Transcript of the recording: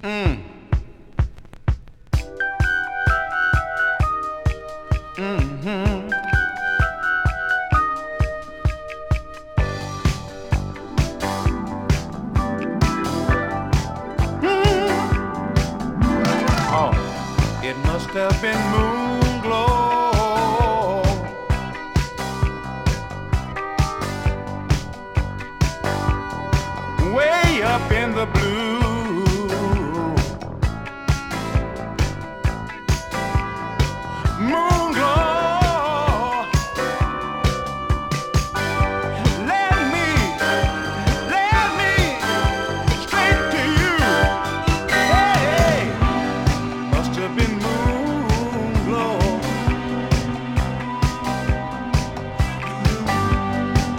Mm. Mm-hmm. Oh, it must have been moon glow way up in the blue.